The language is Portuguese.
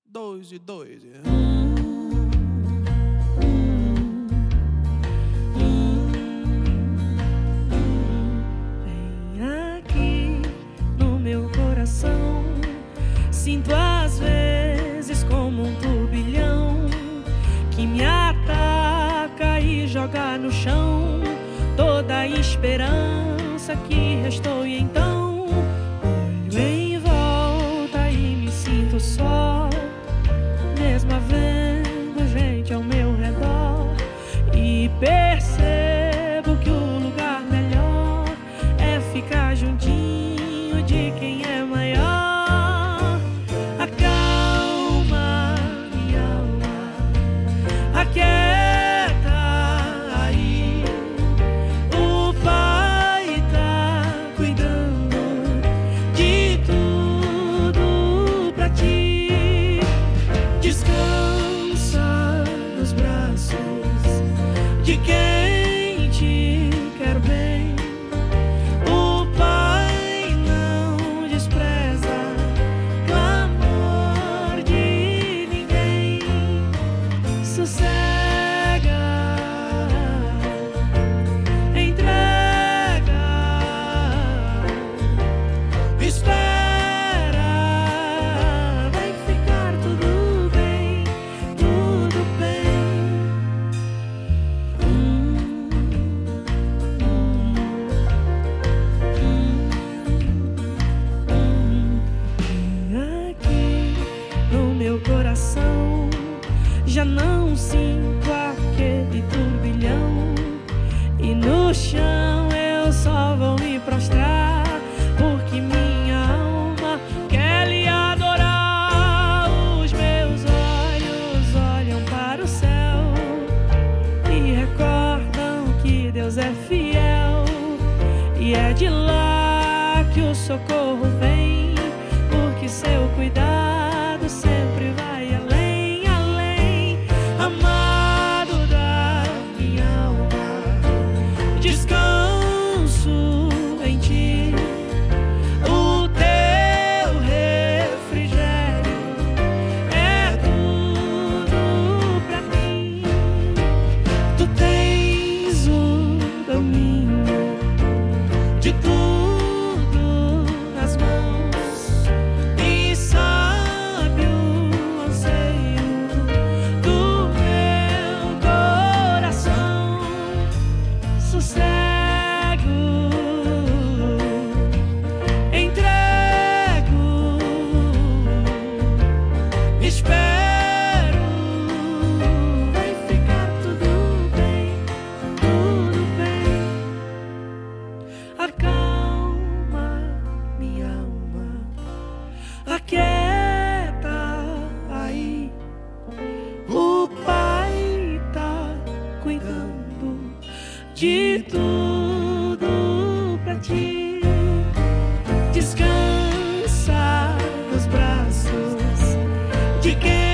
2 e 2. Vem aqui no meu coração, sinto às vezes como um turbilhão que me ataca e joga no chão toda a esperança que restou. E então olho em volta e me sinto só, mesmo havendo gente ao meu redor, e percebo que o lugar melhor é ficar juntinho de quem é maior. Acalma minha alma, aquieta aí, o Pai tá cuidando de tudo pra ti. Descansa nos braços de quem te quer bem. O Pai não despreza clamor de ninguém. Sossega, entrega, espera, vai ficar tudo bem, tudo bem. Aqui no meu coração já não sinto aquele turbilhão, e no chão eu só vou me prostrar, porque minha alma quer lhe adorar. Os meus olhos olham para o céu e recordam que Deus é fiel, e é de lá que o socorro vem, porque seu cuidado sempre vai além, além. Amado da minha alma, descanso em ti, o teu refrigério é tudo pra mim. Tu tens o domínio de tudo nas mãos, e sabe o anseio do meu coração. Sossego, entrego, espero, vai ficar tudo bem, tudo bem. Acalma minha alma, aquieta aí, o Pai tá cuidando de tudo pra ti. Descansa nos braços de quem